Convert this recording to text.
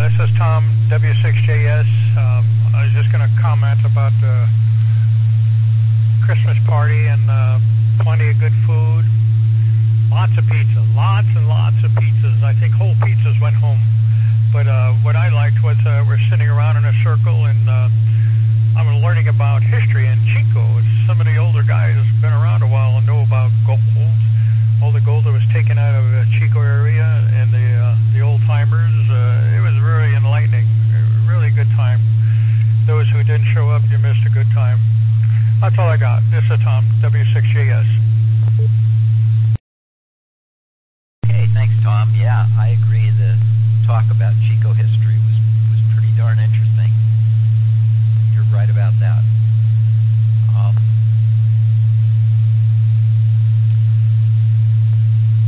This is Tom, W6JS. I was just going to comment about the Christmas party and plenty of good food. Lots of pizza, lots and lots of pizzas. I think whole pizzas went home. But what I liked was we're sitting around in a circle, and I'm learning about history. And Chico, some of the older guys have been around a while and know about gold. All the gold that was taken out of the Chico area and the old-timers. It was really enlightening. Really good time. Those who didn't show up, you missed a good time. That's all I got. This is Tom, W6JS. Okay, thanks, Tom. Yeah, I agree. The talk about Chico history was pretty darn interesting. You're right about that.